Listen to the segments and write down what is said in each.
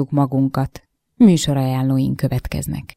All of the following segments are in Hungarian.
ajánlottuk magunkat. Műsorajánlóink következnek.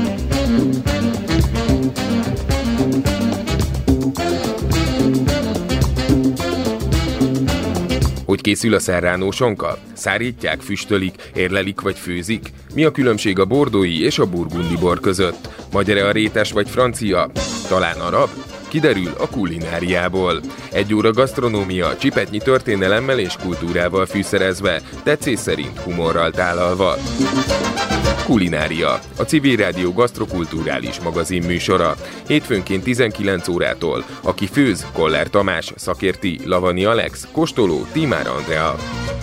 Hogy készül a serrano sonka? Szárítják, füstölik, érlelik vagy főzik? Mi a különbség a bordói és a burgundi bor között? Magyar-e a rétes vagy francia? Talán arab? Kiderül a kulináriából. 1 óra gasztronómia, csipetnyi történelemmel és kultúrával fűszerezve, tetszés szerint humorral tálalva. Kulinária, a Civil Rádió gasztrokulturális magazin műsora. Hétfőnként 19 órától. Aki főz, Koller Tamás, szakérti, Lavani Alex, kóstoló, Tímár Andrea.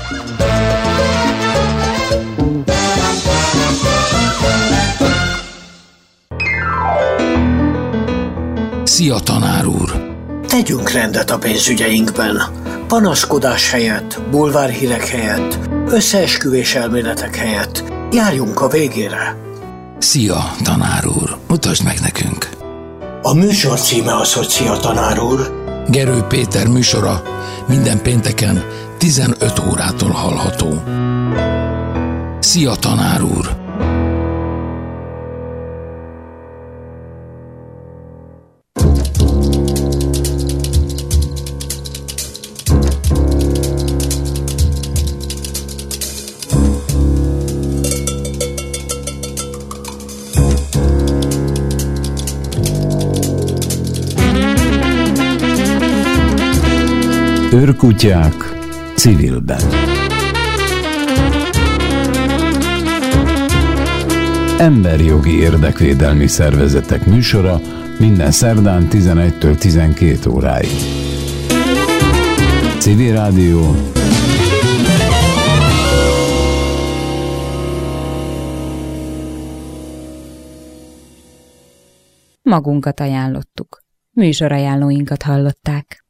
Szia, tanár úr! Tegyünk rendet a pénzügyeinkben. Panaszkodás helyett, bulvárhírek helyett, összeesküvés elméletek helyett. Járjunk a végére. Szia, tanár úr! Mutasd meg nekünk! A műsor címe az, hogy Szia, tanár úr. Gerő Péter műsora minden pénteken 15 órától hallható. Szia, tanár úr! Őrkutyák civilben. Emberjogi érdekvédelmi szervezetek műsora minden szerdán 11-től 12 óráig. Civil Rádió. Magunkat ajánlottuk. Műsorajánlóinkat hallották.